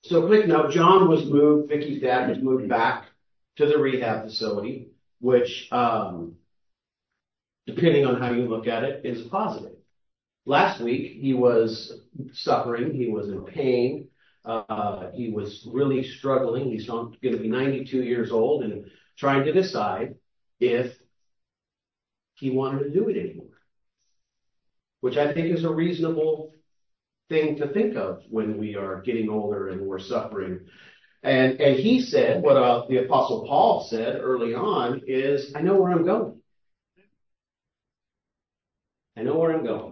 So quick note, John was moved, Vicky's dad was moved back to the rehab facility, which, depending on how you look at it, is positive. Last week, he was suffering, he was in pain, he was really struggling. He's going to be 92 years old and trying to decide if he wanted to do it anymore, which I think is a reasonable thing to think of when we are getting older and we're suffering. And he said, what the Apostle Paul said early on is, I know where I'm going. I know where I'm going.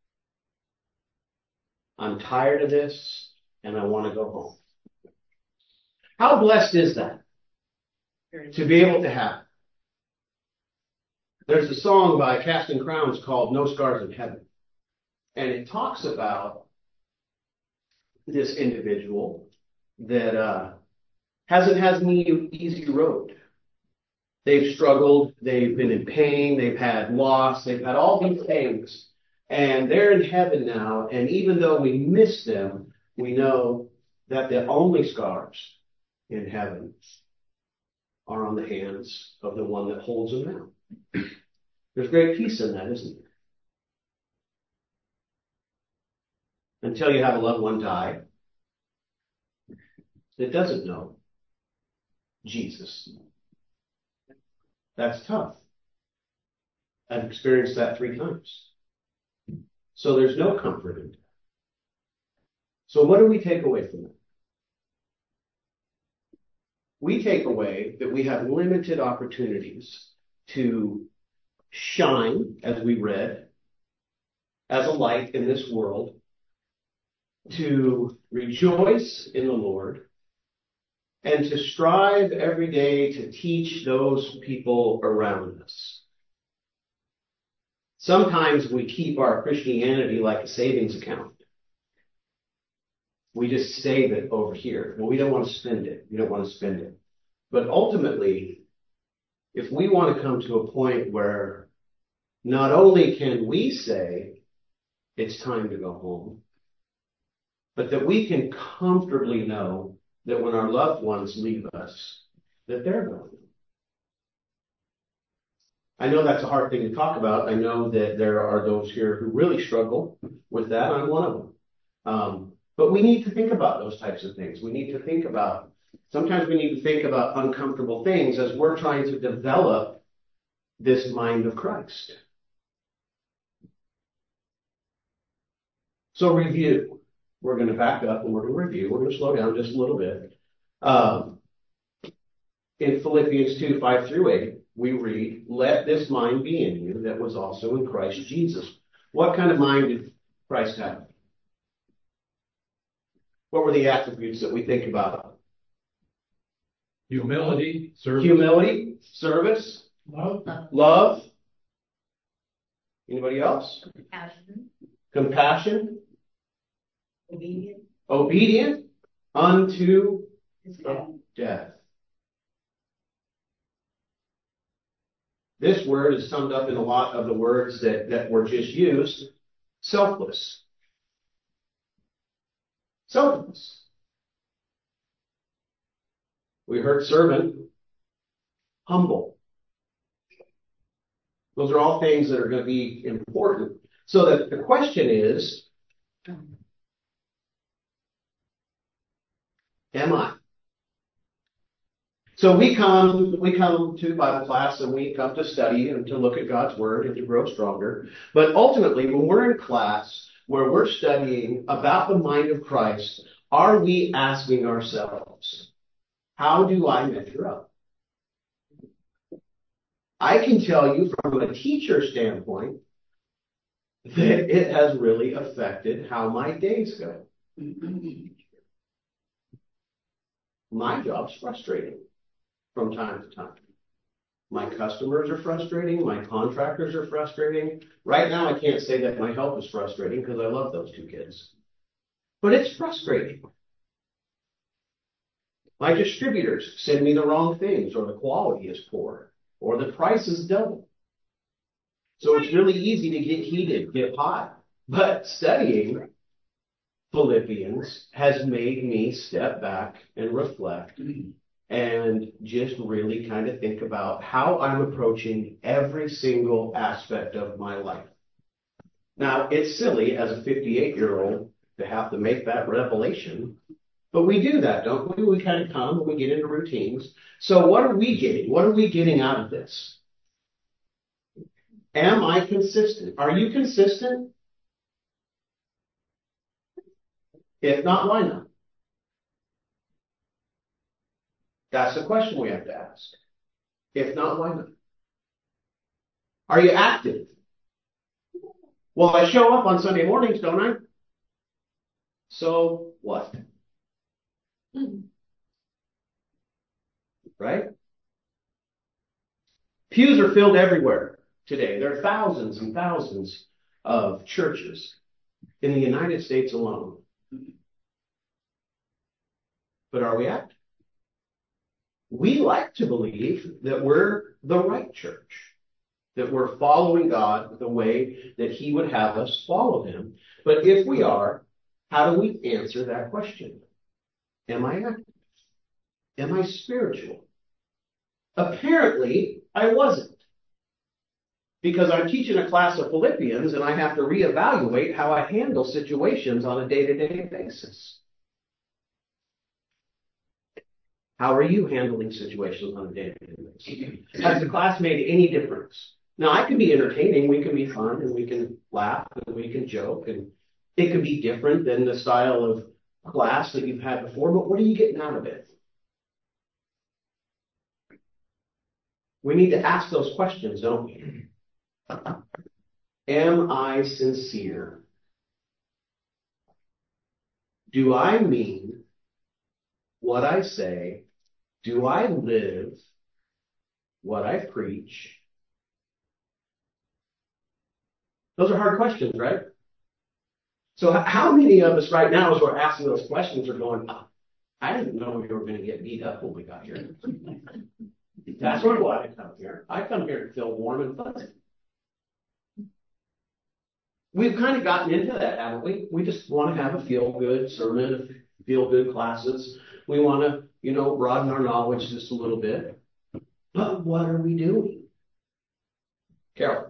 I'm tired of this and I want to go home. How blessed is that? To be able to have. There's a song by Casting Crowns called No Scars in Heaven. And it talks about this individual that hasn't had an easy road. They've struggled, they've been in pain, they've had loss, they've had all these things. And they're in heaven now, and even though we miss them, we know that the only scars in heaven are on the hands of the one that holds them now. There's great peace in that, isn't there? Until you have a loved one die that doesn't know Jesus. That's tough. I've experienced that 3 times. So there's no comfort in that. So what do we take away from that? We take away that we have limited opportunities to shine, as we read, as a light in this world, to rejoice in the Lord, and to strive every day to teach those people around us. Sometimes we keep our Christianity like a savings account. We just save it over here. Well, we don't want to spend it. We don't want to spend it. But ultimately, if we want to come to a point where not only can we say it's time to go home, but that we can comfortably know that when our loved ones leave us, that they're going. I know that's a hard thing to talk about. I know that there are those here who really struggle with that. I'm one of them. But we need to think about those types of things. We need to think about, sometimes we need to think about uncomfortable things as we're trying to develop this mind of Christ. So review. We're going to back up and we're going to review. We're going to slow down just a little bit. In Philippians 2, 5 through 8, we read, let this mind be in you that was also in Christ Jesus. What kind of mind did Christ have? What were the attributes that we think about? Humility, service. Humility, service, love. Anybody else? Compassion. Obedient unto death. This word is summed up in a lot of the words that were just used. Selfless. Selfless. We heard servant. Humble. Those are all things that are going to be important. So that the question is, am I? So we come to Bible class and we come to study and to look at God's Word and to grow stronger. But ultimately, when we're in class where we're studying about the mind of Christ, are we asking ourselves, how do I measure up? I can tell you from a teacher standpoint that it has really affected how my days go. My job's frustrating from time to time. My customers are frustrating. My contractors are frustrating. Right now, I can't say that my help is frustrating because I love those 2 kids. But it's frustrating. My distributors send me the wrong things, or the quality is poor, or the price is double. So it's really easy to get heated, get hot. But studying Philippians has made me step back and reflect and just really kind of think about how I'm approaching every single aspect of my life. Now, it's silly as a 58-year-old to have to make that revelation, but we do that, don't we? We kind of come and we get into routines. So what are we getting? What are we getting out of this? Am I consistent? Are you consistent? If not, why not? That's the question we have to ask. If not, why not? Are you active? Well, I show up on Sunday mornings, don't I? So what? Right? Pews are filled everywhere today. There are thousands and thousands of churches in the United States alone. But are we active? We like to believe that we're the right church, that we're following God the way that He would have us follow Him. But if we are, how do we answer that question? Am I active? Am I spiritual? Apparently, I wasn't. Because I'm teaching a class of Philippians and I have to reevaluate how I handle situations on a day-to-day basis. How are you handling situations on a day-to-day basis? Has the class made any difference? Now, I can be entertaining, we can be fun, and we can laugh, and we can joke, and it can be different than the style of class that you've had before, but what are you getting out of it? We need to ask those questions, don't we? Am I sincere? Do I mean what I say? Do I live what I preach? Those are hard questions, right? So how many of us right now, as we're asking those questions, are going, oh, I didn't know we were going to get beat up when we got here. That's not why I come here. I come here to feel warm and fuzzy. We've kind of gotten into that, haven't we? We just want to have a feel-good sermon, feel-good classes. We want to, broaden our knowledge just a little bit. But what are we doing? Carol.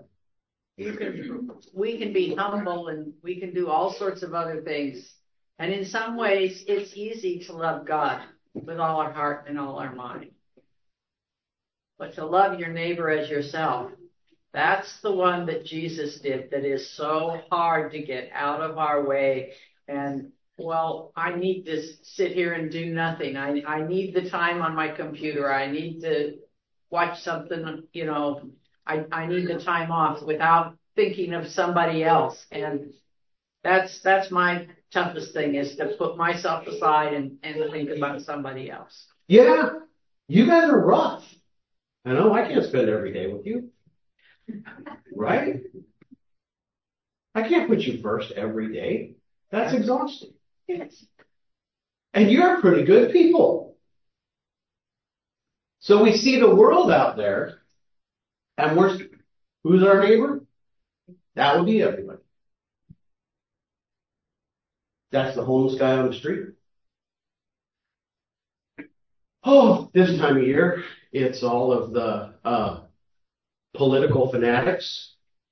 We can be humble and we can do all sorts of other things. And in some ways, it's easy to love God with all our heart and all our mind. But to love your neighbor as yourself, that's the one that Jesus did that is so hard to get out of our way. And, I need to sit here and do nothing. I need the time on my computer. I need to watch something, I need the time off without thinking of somebody else. And that's my toughest thing, is to put myself aside and think about somebody else. Yeah, you guys are rough. I know I can't spend every day with you. Right? I can't put you first every day. That's exhausting. Yes. And you're pretty good people. So we see the world out there, and who's our neighbor? That would be everybody. That's the homeless guy on the street. Oh, this time of year, it's all of the political fanatics.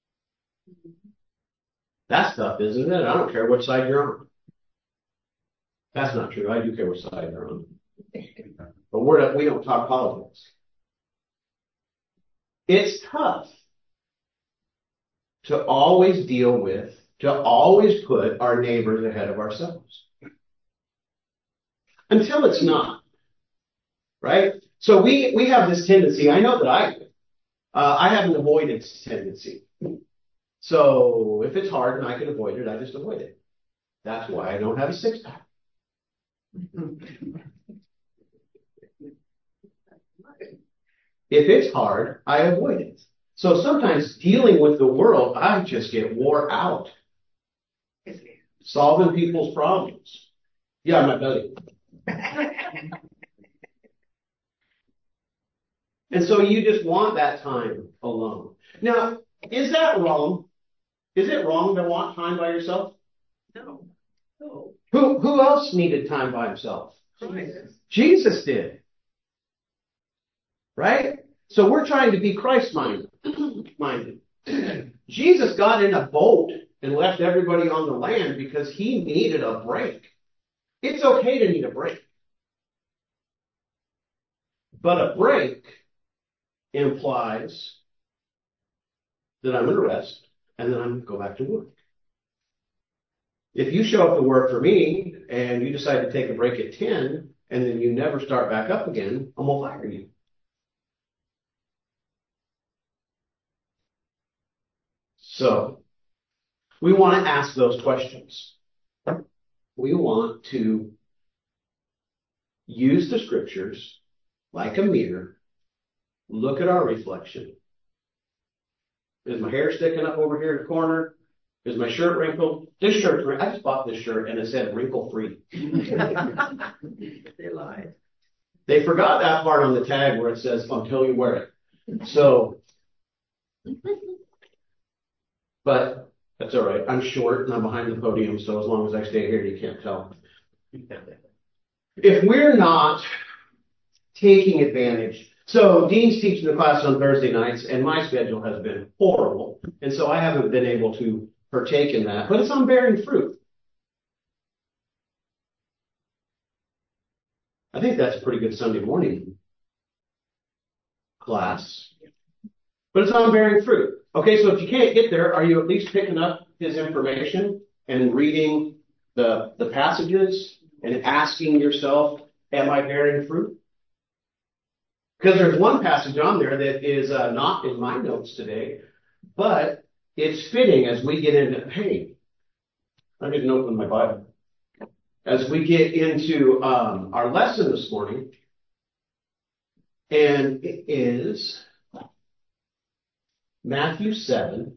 That's tough, isn't it? I don't care what side you're on. That's not true. I do care what side you're on. But we don't talk politics. It's tough to always always put our neighbors ahead of ourselves. Until it's not. Right? So we have this tendency, I know that I do. I have an avoidance tendency. So if it's hard and I can avoid it, I just avoid it. That's why I don't have a six-pack. If it's hard, I avoid it. So sometimes dealing with the world, I just get wore out. Solving people's problems. Yeah, my belly. And so you just want that time alone. Now, is that wrong? Is it wrong to want time by yourself? No. Who else needed time by himself? Christ. Jesus did. Right? So we're trying to be Christ-minded. Jesus got in a boat and left everybody on the land because he needed a break. It's okay to need a break. But a break implies that I'm going to rest and then I'm going to go back to work. If you show up to work for me and you decide to take a break at 10 and then you never start back up again, I'm going to fire you. So we want to ask those questions. We want to use the scriptures like a mirror, look at our reflection. Is my hair sticking up over here in the corner? Is my shirt wrinkled? This shirt's wrinkled. I just bought this shirt and it said wrinkle free. They lied. They forgot that part on the tag where it says until you wear it. So, but that's all right. I'm short and I'm behind the podium, so as long as I stay here, you can't tell. If we're not taking advantage, so Dean's teaching the class on Thursday nights, and my schedule has been horrible, and so I haven't been able to partake in that, but it's on bearing fruit. I think that's a pretty good Sunday morning class, but it's on bearing fruit. Okay, so if you can't get there, are you at least picking up his information and reading the passages and asking yourself, am I bearing fruit? Because there's one passage on there that is not in my notes today, but it's fitting as we get into, hey, I didn't open my Bible. As we get into our lesson this morning, and it is Matthew 7,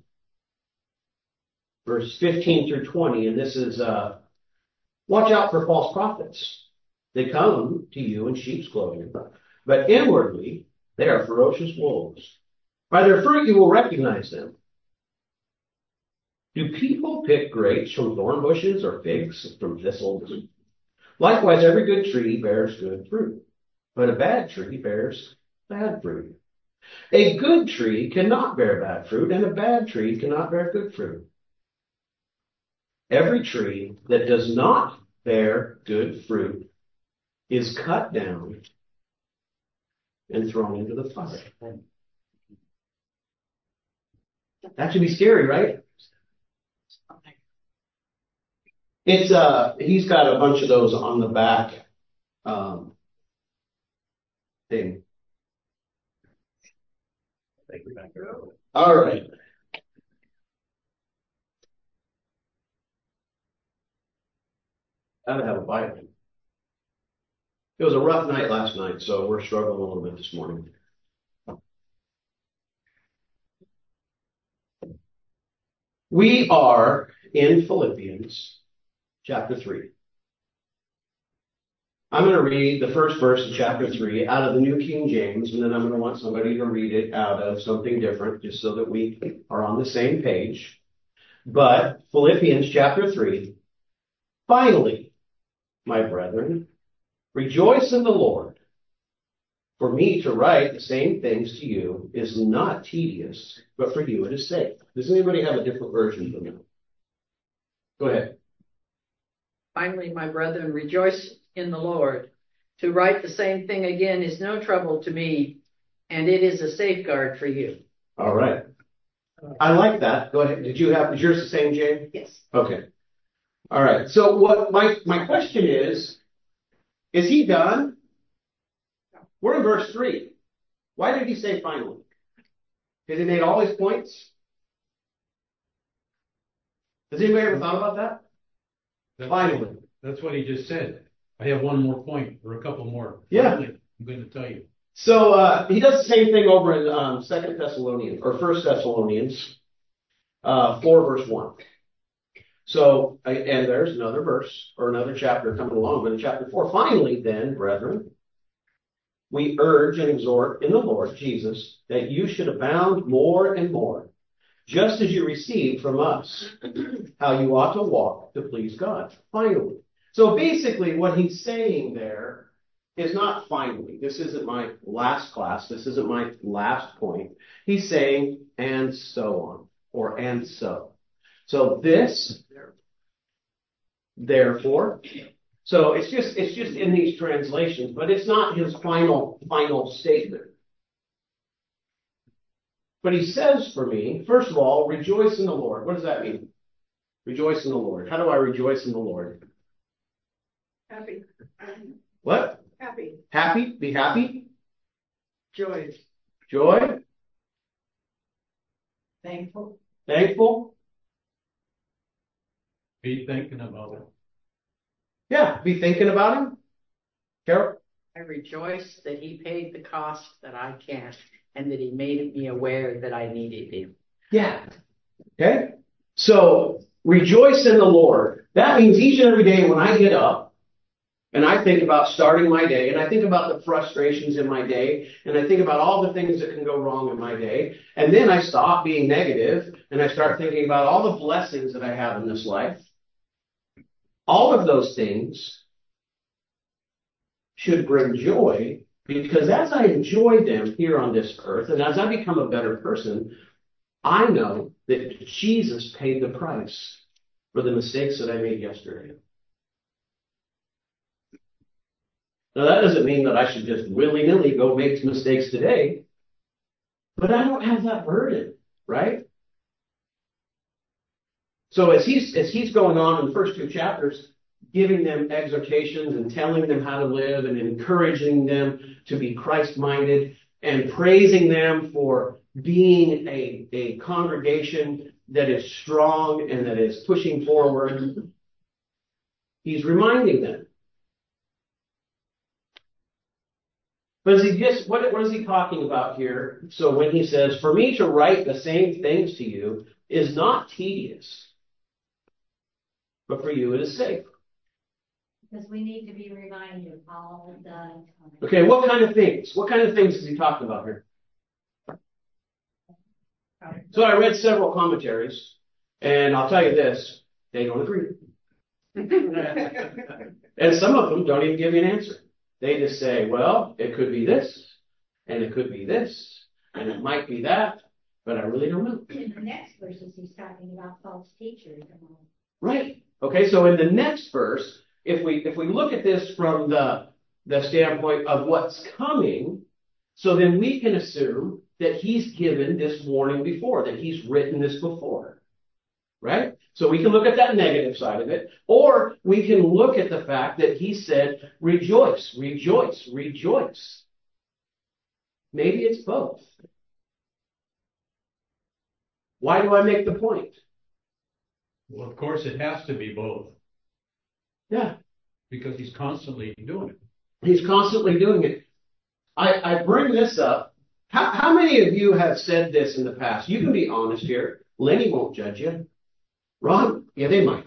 verse 15 through 20, and this is, watch out for false prophets. They come to you in sheep's clothing, but inwardly they are ferocious wolves. By their fruit you will recognize them. Do people pick grapes from thorn bushes or figs from thistles? Likewise, every good tree bears good fruit, but a bad tree bears bad fruit. A good tree cannot bear bad fruit, and a bad tree cannot bear good fruit. Every tree that does not bear good fruit is cut down and thrown into the fire. That should be scary, right? It's he's got a bunch of those on the back thing. All right. I don't have a Bible. It was a rough night last night, so we're struggling a little bit this morning. We are in Philippians chapter 3. I'm going to read the first verse of chapter 3 out of the New King James, and then I'm going to want somebody to read it out of something different, just so that we are on the same page. But Philippians chapter 3, finally, my brethren, rejoice in the Lord. For me to write the same things to you is not tedious, but for you it is safe. Does anybody have a different version than that? Go ahead. Finally, my brethren, rejoice in the Lord. To write the same thing again is no trouble to me, and it is a safeguard for you. All right. I like that. Go ahead. Is yours the same, Jane? Yes. Okay. All right. So what my question is he done? We're in verse 3. Why did he say finally? Because he made all his points? Has anybody ever thought about that? Finally. That's what he just said. I have one more point or a couple more. Yeah. Finally, I'm going to tell you. So he does the same thing over in 2 Thessalonians or 1 Thessalonians 4 verse 1. So, and there's another verse or another chapter coming along, but in chapter 4, finally then, brethren, we urge and exhort in the Lord Jesus that you should abound more and more just as you received from us, how you ought to walk to please God. Finally. So basically what he's saying there is not finally. This isn't my last class. This isn't my last point. He's saying, and so on, or and so. So this, therefore. So it's just in these translations, but it's not his final statement. But he says for me, first of all, rejoice in the Lord. What does that mean? Rejoice in the Lord. How do I rejoice in the Lord? Happy. What? Happy. Happy? Be happy? Joy. Joy? Thankful. Thankful? Be thinking about it. Yeah, be thinking about him. Carol? I rejoice that he paid the cost that I can't, and that he made me aware that I needed him. Yeah. Okay? So, rejoice in the Lord. That means each and every day when I get up, and I think about starting my day, and I think about the frustrations in my day, and I think about all the things that can go wrong in my day, and then I stop being negative, and I start thinking about all the blessings that I have in this life. All of those things should bring joy, because as I enjoy them here on this earth, and as I become a better person, I know that Jesus paid the price for the mistakes that I made yesterday. Now, that doesn't mean that I should just willy-nilly go make mistakes today, but I don't have that burden, right? So as he's going on in the first two chapters, giving them exhortations and telling them how to live and encouraging them to be Christ-minded and praising them for being a congregation that is strong and that is pushing forward, he's reminding them. But what is he talking about here? So when he says, for me to write the same things to you is not tedious, but for you it is safe. Because we need to be reminded all the time. Okay, what kind of things? What kind of things is he talking about here? So I read several commentaries, and I'll tell you this, they don't agree. And some of them don't even give you an answer. They just say, well, it could be this, and it could be this, and it might be that, but I really don't know. In the next verses, he's talking about false teachers and all. Right. Okay, so in the next verse, if we look at this from the standpoint of what's coming, so then we can assume that he's given this warning before, that he's written this before. Right? So we can look at that negative side of it, or we can look at the fact that he said, rejoice, rejoice, rejoice. Maybe it's both. Why do I make the point? Well, of course, it has to be both. Yeah. Because he's constantly doing it. He's constantly doing it. I bring this up. How many of you have said this in the past? You can be honest here. Lenny won't judge you. Ron? Yeah, they might.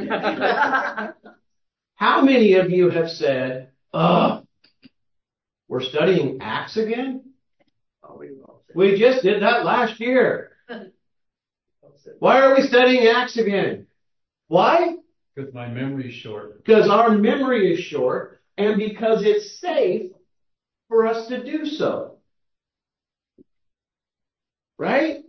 How many of you have said, we're studying Acts again? We just did that last year. Why are we studying Acts again? Why? Because my memory is short. Because our memory is short, and because it's safe for us to do so. Right?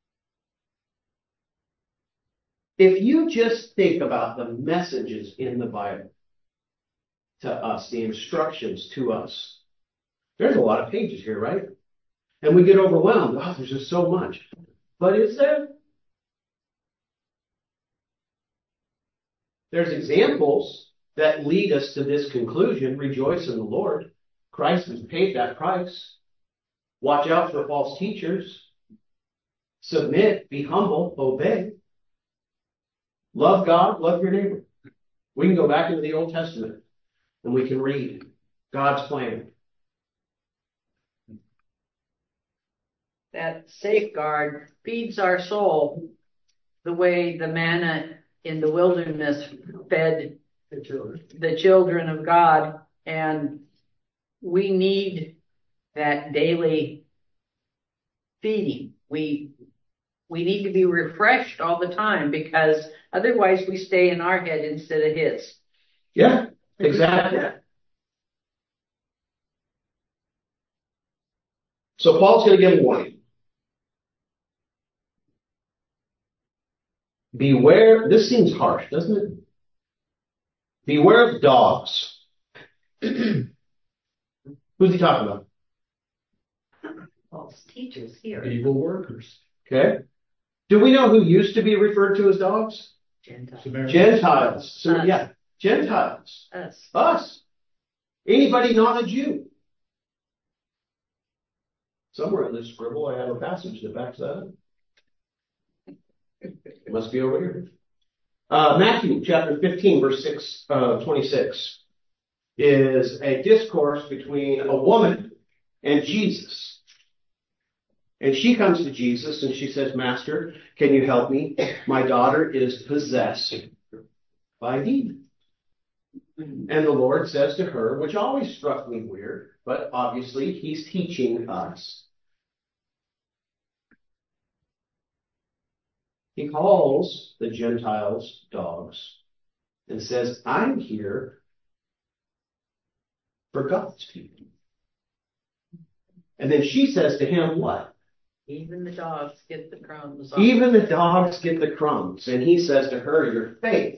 If you just think about the messages in the Bible to us, the instructions to us, there's a lot of pages here, right? And we get overwhelmed. Oh, there's just so much. But is there? There's examples that lead us to this conclusion. Rejoice in the Lord. Christ has paid that price. Watch out for false teachers. Submit, be humble, obey. Love God, love your neighbor. We can go back into the Old Testament and we can read God's plan. That safeguard feeds our soul the way the manna in the wilderness fed the children of God. And we need that daily feeding. We need to be refreshed all the time because otherwise we stay in our head instead of his. Yeah, exactly. So Paul's going to give a warning. Beware, this seems harsh, doesn't it? Beware of dogs. Who's he talking about? False teachers here. Evil workers. Okay. Do we know who used to be referred to as dogs? Gentiles. Gentiles. So, Us. yeah, Gentiles. Us. Us. Anybody not a Jew. Somewhere in this scribble, I have a passage that backs that up. It must be over here. Matthew chapter 15, verse 26 is a discourse between a woman and Jesus. And she comes to Jesus and she says, Master, can you help me? My daughter is possessed by a demon. And the Lord says to her, which always struck me weird, but obviously he's teaching us. He calls the Gentiles dogs and says, I'm here for God's people. And then she says to him, what? Even the dogs get the crumbs. Even the dogs get the crumbs. And he says to her, your faith.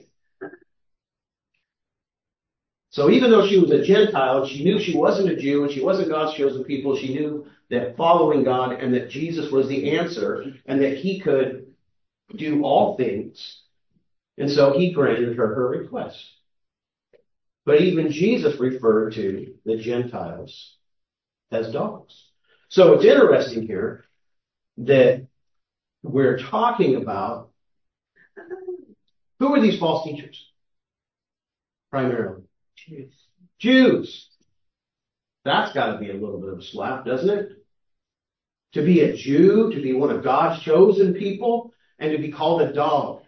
So even though she was a Gentile, she knew she wasn't a Jew and she wasn't God's chosen people. She knew that following God and that Jesus was the answer and that he could do all things. And so he granted her request. But even Jesus referred to the Gentiles as dogs. So it's interesting here that we're talking about who are these false teachers? Primarily. Jews. That's got to be a little bit of a slap, doesn't it? To be a Jew, to be one of God's chosen people, and to be called a dog.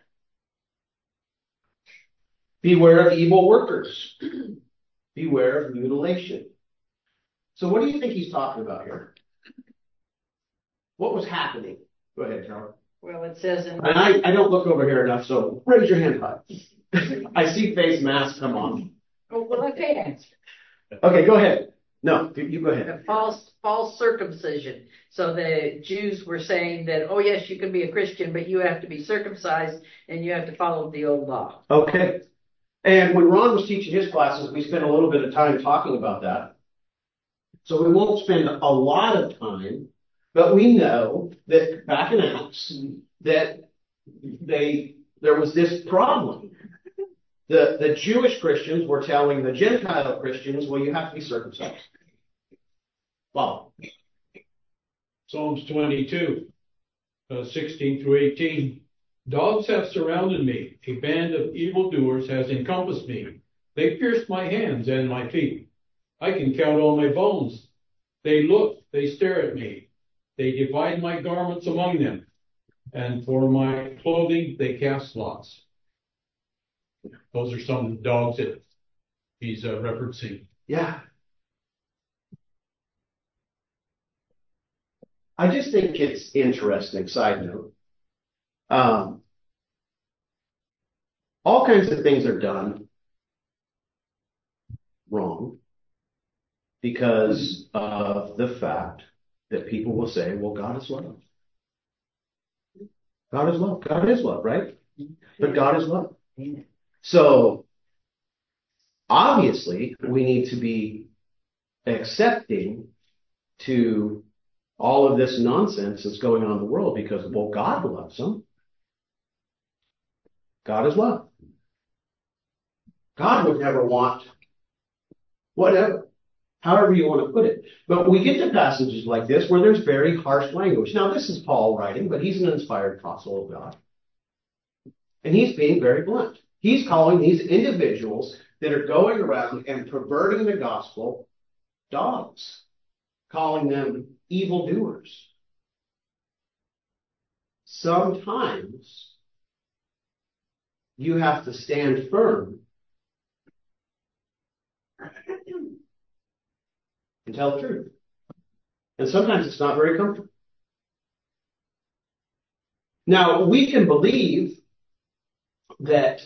Beware of evil workers. Beware of mutilation. So what do you think he's talking about here? What was happening? Go ahead, Charlie. Well, it says in... And I don't look over here enough, so raise your hand high. I see face masks come on. Oh, well, I can't. Okay, go ahead. No, you go ahead. The false circumcision. So the Jews were saying that, oh yes, you can be a Christian, but you have to be circumcised and you have to follow the old law. Okay. And when Ron was teaching his classes, we spent a little bit of time talking about that. So we won't spend a lot of time, but we know that back in Acts, that there was this problem. The Jewish Christians were telling the Gentile Christians, well, you have to be circumcised. Wow. Psalms 22, 16 through 18. Dogs have surrounded me. A band of evildoers has encompassed me. They pierced my hands and my feet. I can count all my bones. They look, they stare at me. They divide my garments among them. And for my clothing, they cast lots. Those are some of the dogs that he's referencing. Yeah. I just think it's interesting, side note. All kinds of things are done wrong because of the fact that people will say, well, God is love. God is love. God is love, right? But God is love. So obviously we need to be accepting to all of this nonsense that's going on in the world because, well, God loves them. God is love. God would never want whatever, however you want to put it. But we get to passages like this where there's very harsh language. Now, this is Paul writing, but he's an inspired apostle of God. And he's being very blunt. He's calling these individuals that are going around and perverting the gospel dogs, calling them evildoers. Sometimes you have to stand firm and tell the truth. And sometimes it's not very comfortable. Now, we can believe that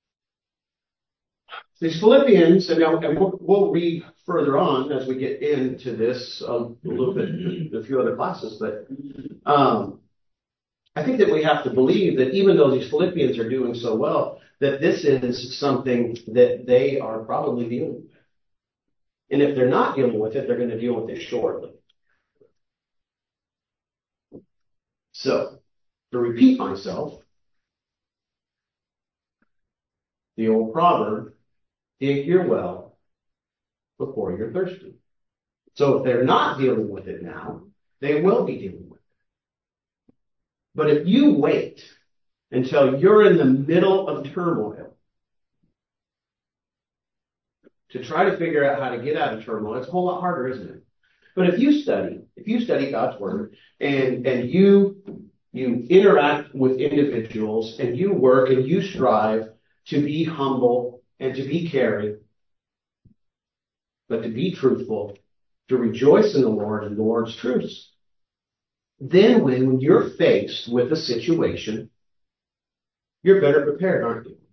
these Philippians, and we'll read further on as we get into this a little bit, a few other classes, but I think that we have to believe that even though these Philippians are doing so well, that this is something that they are probably dealing with. And if they're not dealing with it, they're going to deal with it shortly. So, to repeat myself, the old proverb, dig your well before you're thirsty. So if they're not dealing with it now, they will be dealing with it. But if you wait until you're in the middle of turmoil to try to figure out how to get out of turmoil, it's a whole lot harder, isn't it? But if you study God's Word and you interact with individuals and you work and you strive to be humble and to be caring, but to be truthful, to rejoice in the Lord and the Lord's truths, then when you're faced with a situation, you're better prepared, aren't you?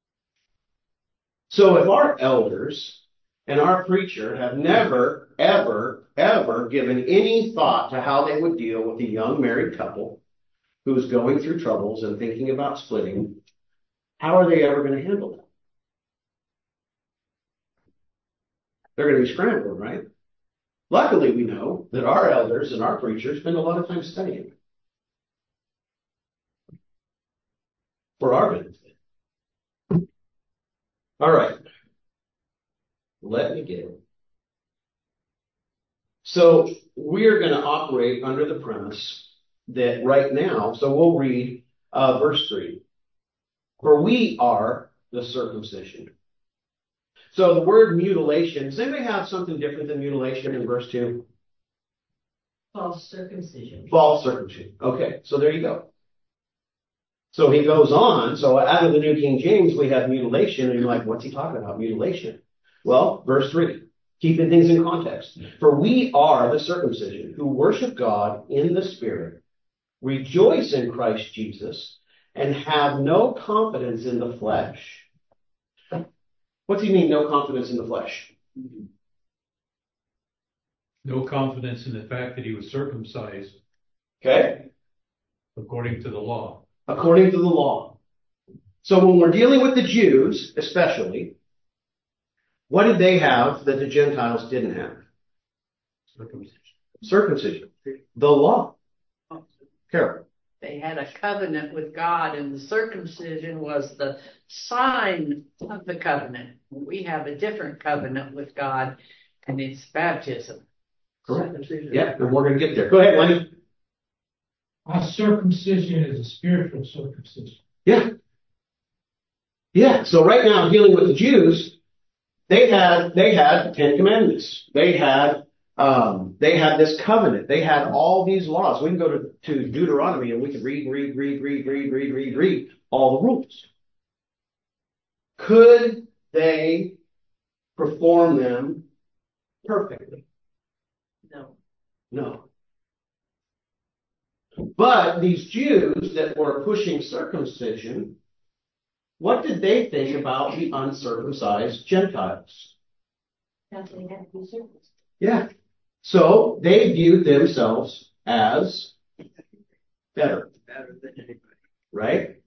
So if our elders and our preacher have never, ever, ever given any thought to how they would deal with a young married couple who's going through troubles and thinking about splitting, how are they ever going to handle that? They're going to be scrambling, right? Luckily, we know that our elders and our preachers spend a lot of time studying for our benefit. All right. Let me get it. So we're going to operate under the premise that right now, so we'll read verse 3. For we are the circumcision. So the word mutilation, does anybody have something different than mutilation in verse 2? False circumcision. False circumcision. Okay, so there you go. So he goes on. So out of the New King James, we have mutilation. And you're like, what's he talking about? Mutilation. Well, verse 3, keeping things in context. For we are the circumcision who worship God in the Spirit, rejoice in Christ Jesus, and have no confidence in the flesh. What do you mean, no confidence in the flesh? No confidence in the fact that he was circumcised. Okay. According to the law. According to the law. So when we're dealing with the Jews, especially, what did they have that the Gentiles didn't have? Circumcision. Circumcision. The law. Carol. They had a covenant with God, and the circumcision was the sign of the covenant. We have a different covenant with God, and it's baptism. Correct. Yeah, and we're going to get there. Go ahead, Lenny. Our circumcision is a spiritual circumcision. Yeah. Yeah. So right now, dealing with the Jews, they had the Ten Commandments. They had this covenant. They had all these laws. We can go to Deuteronomy and we can read all the rules. Could they perform them perfectly? No. No. But these Jews that were pushing circumcision, what did they think about the uncircumcised Gentiles? That they had to be circumcised. Yeah. So they viewed themselves as better. Better than anybody. Right?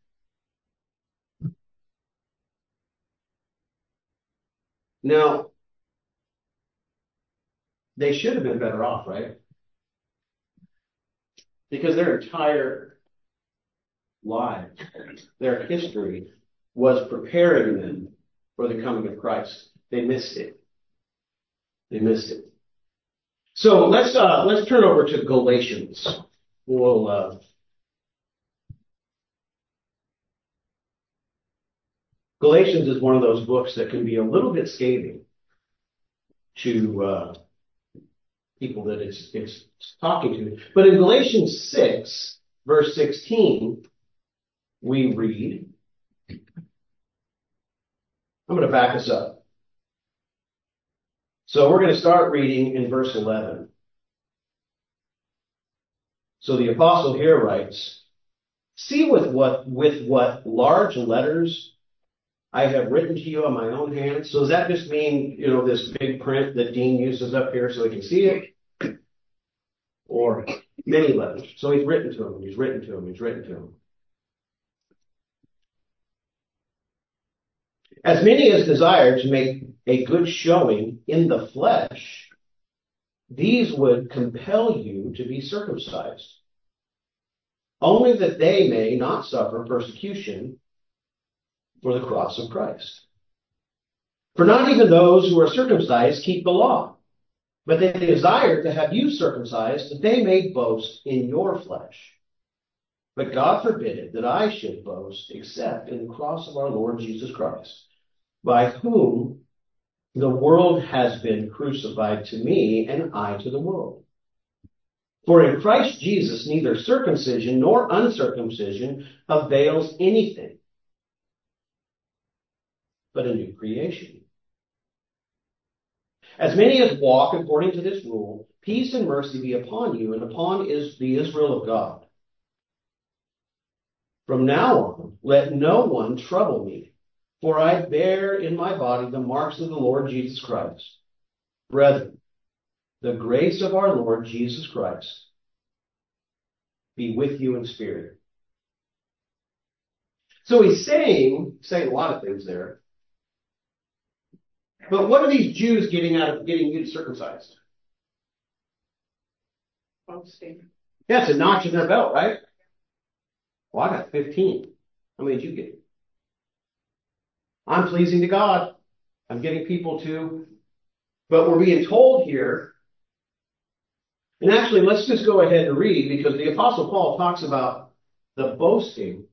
Now, they should have been better off, right? Because their entire lives, their history was preparing them for the coming of Christ. They missed it. They missed it. So let's turn over to Galatians. Galatians is one of those books that can be a little bit scathing to people that it's talking to. But in Galatians 6, verse 16, we read, I'm going to back us up. So we're going to start reading in verse 11. So the apostle here writes, See with what large letters I have written to you on my own hand. So does that just mean, this big print that Dean uses up here so he can see it? Or many letters. So he's written to him, he's written to him, he's written to him. As many as desire to make a good showing in the flesh, these would compel you to be circumcised, only that they may not suffer persecution for the cross of Christ. For not even those who are circumcised keep the law, but they desire to have you circumcised, that they may boast in your flesh. But God forbid it, that I should boast except in the cross of our Lord Jesus Christ, by whom the world has been crucified to me, and I to the world. For in Christ Jesus neither circumcision nor uncircumcision avails anything, but a new creation. As many as walk according to this rule, peace and mercy be upon you and upon the Israel of God. From now on, let no one trouble me, for I bear in my body the marks of the Lord Jesus Christ. Brethren, the grace of our Lord Jesus Christ be with you in spirit. So he's saying a lot of things there. But what are these Jews getting out of getting you circumcised? Boasting. Yeah, it's a notch in their belt, right? Well, I got 15. How many did you get? I'm pleasing to God. I'm getting people to. But we're being told here, and actually let's just go ahead and read, because the Apostle Paul talks about the boasting.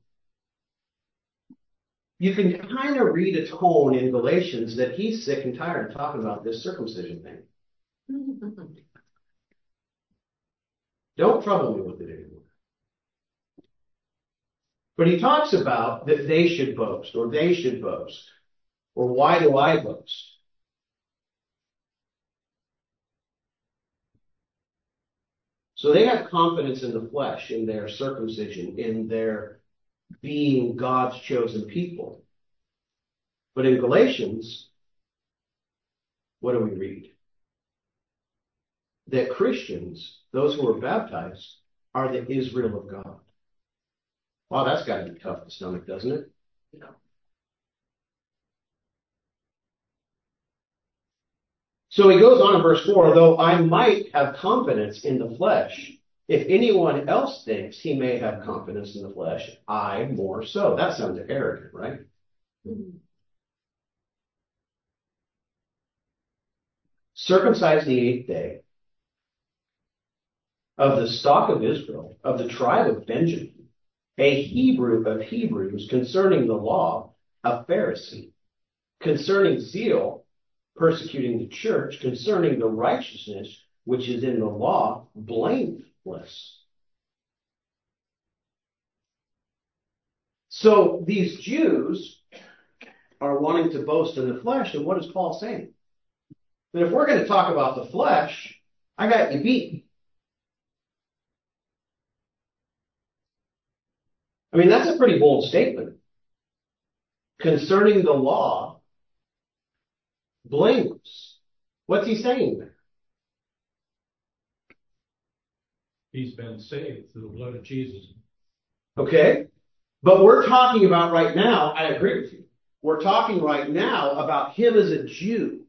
You can kind of read a tone in Galatians that he's sick and tired of talking about this circumcision thing. Don't trouble me with it anymore. But he talks about that they should boast, or they should boast, or why do I boast? So they have confidence in the flesh, in their circumcision, in their being God's chosen people. But in Galatians, what do we read? That Christians, those who are baptized, are the Israel of God. Wow, that's got to be tough to stomach, doesn't it? No. So he goes on in verse 4, though I might have confidence in the flesh, if anyone else thinks he may have confidence in the flesh, I more so. That sounds arrogant, right? Mm-hmm. Circumcised the 8th day, of the stock of Israel, of the tribe of Benjamin, a Hebrew of Hebrews, concerning the law, a Pharisee, concerning zeal, persecuting the church, concerning the righteousness which is in the law, blameless. So these Jews are wanting to boast in the flesh, and what is Paul saying? That if we're going to talk about the flesh, I got you beat. I mean, that's a pretty bold statement. Concerning the law, blameless. What's he saying there? He's been saved through the blood of Jesus. Okay. But we're talking about right now, I agree with you. We're talking right now about him as a Jew.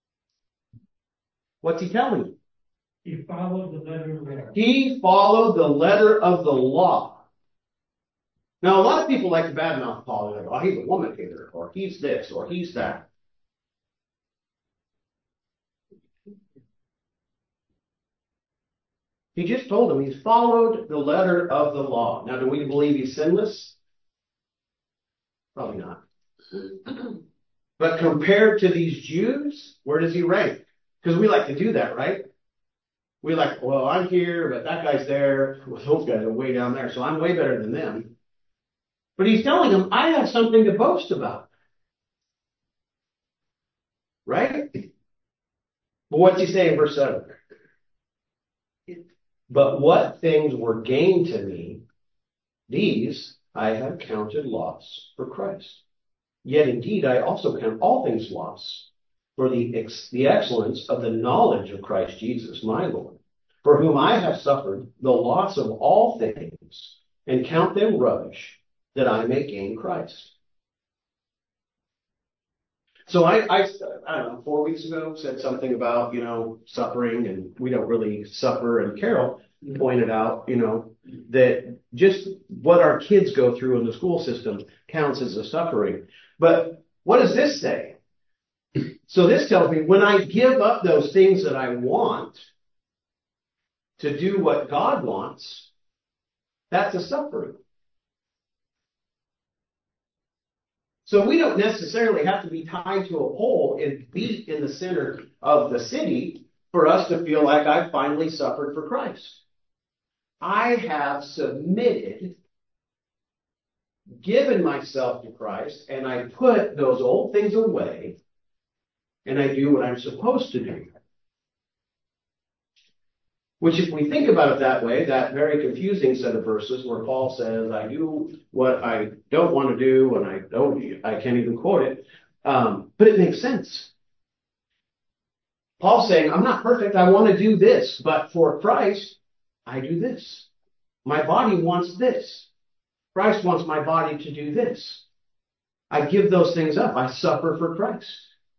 What's he telling you? He followed the letter of the law. He followed the letter of the law. Now, a lot of people like to badmouth Paul. They're like, oh, he's a woman hater, or he's this, or he's that. He just told him he's followed the letter of the law. Now, do we believe he's sinless? Probably not. But compared to these Jews, where does he rank? Because we like to do that, right? We like, well, I'm here, but that guy's there. Well, those guys are way down there, so I'm way better than them. But he's telling them, I have something to boast about. Right? But what's he say in verse 7? But what things were gained to me, These I have counted loss for Christ. Yet indeed I also count all things loss for the excellence of the knowledge of Christ Jesus, my Lord, for whom I have suffered the loss of all things, and count them rubbish, that I may gain Christ. So I don't know, 4 weeks ago said something about, suffering, and we don't really suffer. And Carol pointed out, that just what our kids go through in the school system counts as a suffering. But what does this say? So this tells me when I give up those things that I want to do what God wants, that's a suffering. So we don't necessarily have to be tied to a pole and beat in the center of the city for us to feel like I finally suffered for Christ. I have submitted, given myself to Christ, and I put those old things away, and I do what I'm supposed to do. Which, if we think about it that way, that very confusing set of verses where Paul says, I do what I don't want to do, and I can't even quote it, but it makes sense. Paul's saying, I'm not perfect, I want to do this, but for Christ, I do this. My body wants this. Christ wants my body to do this. I give those things up. I suffer for Christ.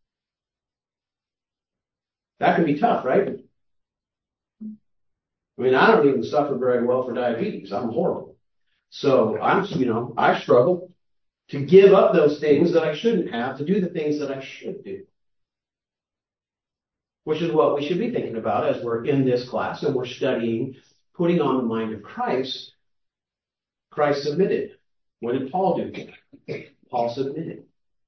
That can be tough, right? I mean, I don't even suffer very well for diabetes. I'm horrible. So I struggle to give up those things that I shouldn't have to do the things that I should do. Which is what we should be thinking about as we're in this class and we're studying putting on the mind of Christ. Christ submitted. What did Paul do? Paul submitted.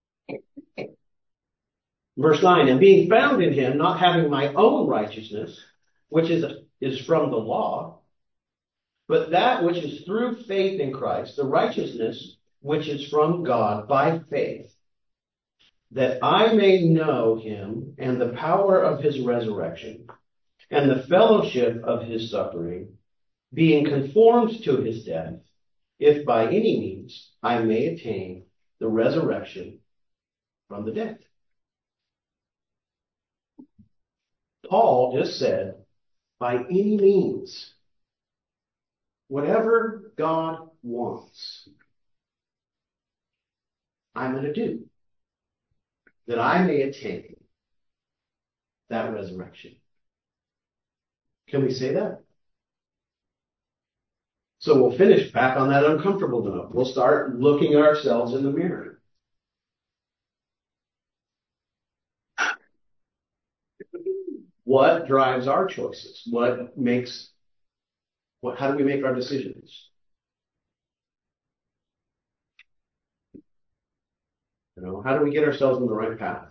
Verse 9, and being found in him, not having my own righteousness, which is from the law, but that which is through faith in Christ, the righteousness which is from God by faith, that I may know him and the power of his resurrection, and the fellowship of his suffering, being conformed to his death, if by any means I may attain the resurrection from the dead. Paul just said, by any means, whatever God wants, I'm going to do, that I may attain that resurrection. Can we say that? So we'll finish back on that uncomfortable note. We'll start looking at ourselves in the mirror. What drives our choices? How do we make our decisions? How do we get ourselves on the right path?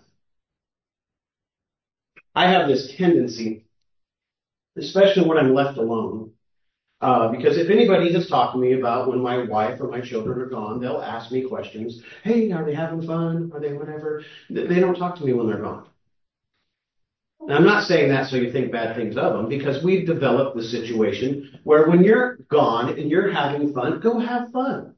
I have this tendency, especially when I'm left alone, because if anybody has talked to me about when my wife or my children are gone, they'll ask me questions. Hey, are they having fun? Are they whatever? They don't talk to me when they're gone. And I'm not saying that so you think bad things of them, because we've developed the situation where when you're gone and you're having fun, go have fun.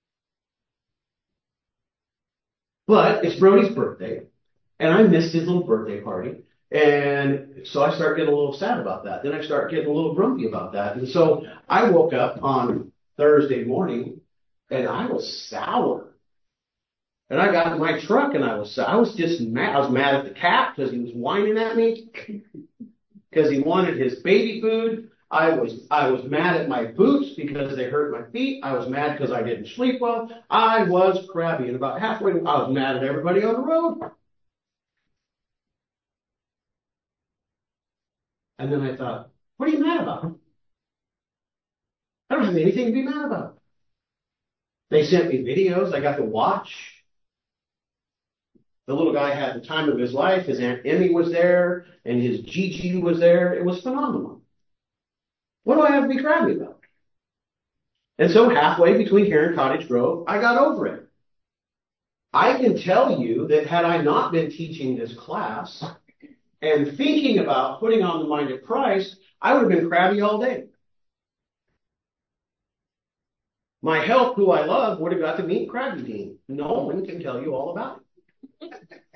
But it's Brody's birthday, and I missed his little birthday party. And so I start getting a little sad about that. Then I start getting a little grumpy about that. And so I woke up on Thursday morning, and I was sour. And I got in my truck, and I was just mad. I was mad at the cat because he was whining at me because he wanted his baby food. I was mad at my boots because they hurt my feet. I was mad because I didn't sleep well. I was crabby. And about halfway, I was mad at everybody on the road. And then I thought, what are you mad about? I don't have anything to be mad about. They sent me videos I got to watch. The little guy had the time of his life. His Aunt Emmy was there, and his Gigi was there. It was phenomenal. What do I have to be crabby about? And so halfway between here and Cottage Grove, I got over it. I can tell you that had I not been teaching this class and thinking about putting on the mind of Christ, I would have been crabby all day. My help, who I love, would have got to meet Krabby Dean. No one can tell you all about it.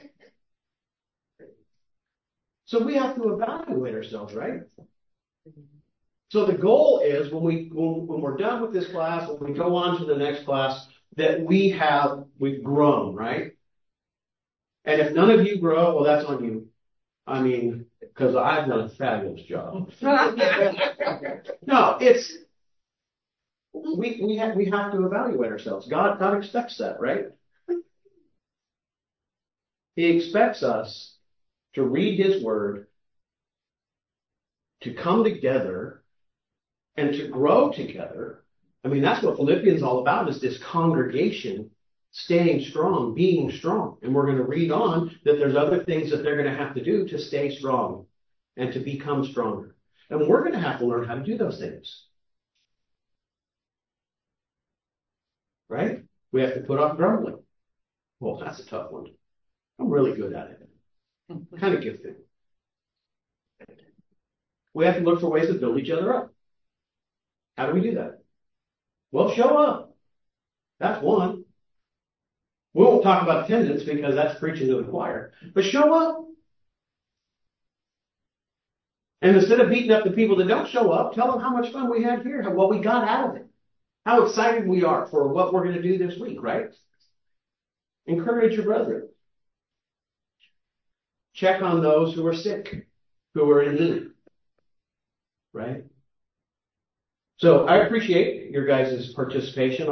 So we have to evaluate ourselves, right? So the goal is when we're done with this class, when we go on to the next class, that we've grown, right? And if none of you grow, well, that's on you. I mean, because I've done a fabulous job. No, we have to evaluate ourselves. God expects that, right? He expects us to read His Word, to come together, and to grow together. I mean, that's what Philippians is all about, is this congregation staying strong, being strong. And we're going to read on that there's other things that they're going to have to do to stay strong and to become stronger. And we're going to have to learn how to do those things. Right? We have to put off grumbling. Well, that's a tough one. I'm really good at it. Kind of gifted. We have to look for ways to build each other up. How do we do that? Well, show up. That's one. We won't talk about attendance because that's preaching to the choir. But show up. And instead of beating up the people that don't show up, tell them how much fun we had here, what we got out of it, how excited we are for what we're going to do this week, right? Encourage your brethren. Check on those who are sick, who are in need, right? So I appreciate your guys' participation.